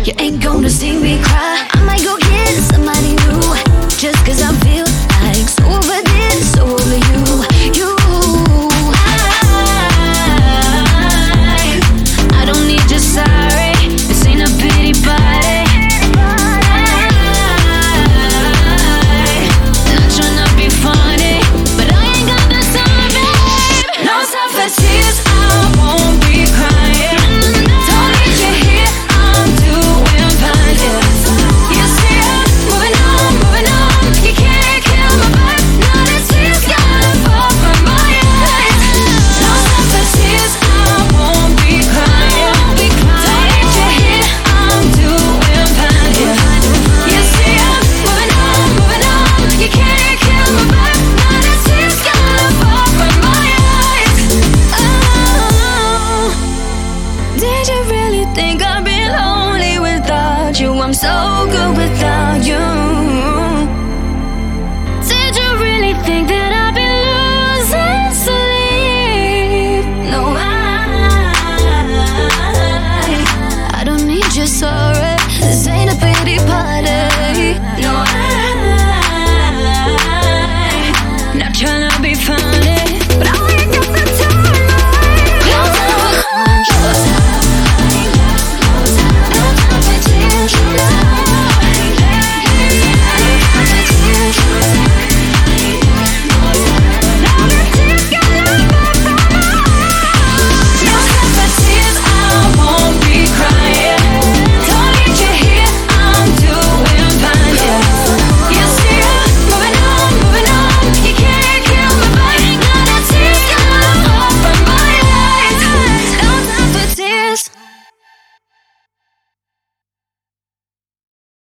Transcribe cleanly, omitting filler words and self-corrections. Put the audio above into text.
You ain't gonna see me cry. I might go get somebody new, just cause I feel like so over this, so over you. I don't need your sorry. This ain't a pity party. Not tryna be funny, but I ain't got the time, babe. No time for tears, I won't be crying. Don't need you here, I'm doing fine, yeah. You see I'm moving on, moving on. You can't kill my vibe. Now the tears gotta fall from my eyes. No time for tears, I won't be crying. Don't need you here, I'm doing fine, yeah. You see I'm moving on, moving on. You can't kill my vibe. Now the tears gotta fall from my eyes. Oh, did you really think I'd be lonely without you? I'm so good without you. Did you really think that I'd be losing sleep? No, I don't need your sorry. This ain't a pity party.